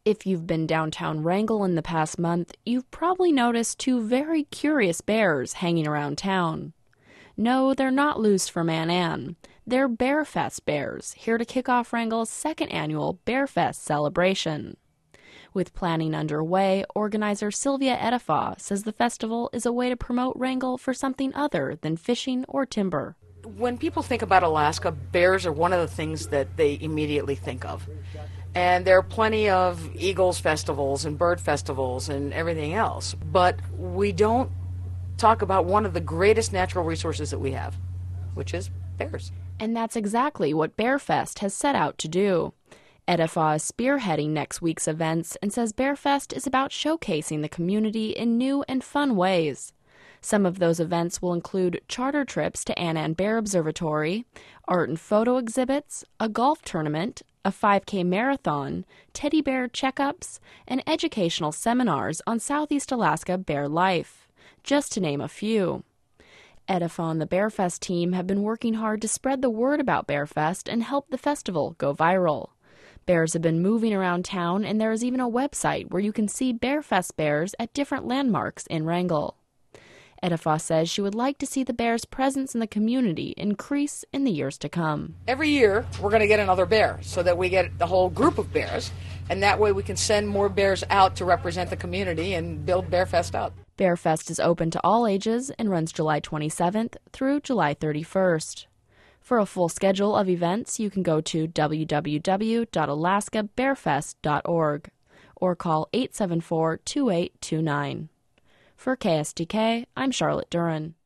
If you've been downtown Wrangell in the past month, you've probably noticed two very curious bears hanging around town. No, they're not loose from Ann Ann. They're Bearfest bears, here to kick off Wrangell's second annual Bearfest celebration. With planning underway, organizer Sylvia Edifa says the festival is a way to promote Wrangell for something other than fishing or timber. When people think about Alaska, bears are one of the things that they immediately think of. And there are plenty of Eagles festivals and bird festivals and everything else. But we don't talk about one of the greatest natural resources that we have, which is bears. And that's exactly what Bearfest has set out to do. Edifa is spearheading next week's events and says Bearfest is about showcasing the community in new and fun ways. Some of those events will include charter trips to Ann Ann Bear Observatory, art and photo exhibits, a golf tournament, a 5K marathon, teddy bear checkups, and educational seminars on Southeast Alaska bear life, just to name a few. Edifa and the Bearfest team have been working hard to spread the word about Bearfest and help the festival go viral. Bears have been moving around town, and there is even a website where you can see Bearfest bears at different landmarks in Wrangell. Edifa says she would like to see the bears' presence in the community increase in the years to come. Every year, we're going to get another bear so that we get the whole group of bears, and that way we can send more bears out to represent the community and build Bearfest up. Bearfest is open to all ages and runs July 27th through July 31st. For a full schedule of events, you can go to www.alaskabearfest.org or call 874-2829. For KSDK, I'm Charlotte Duran.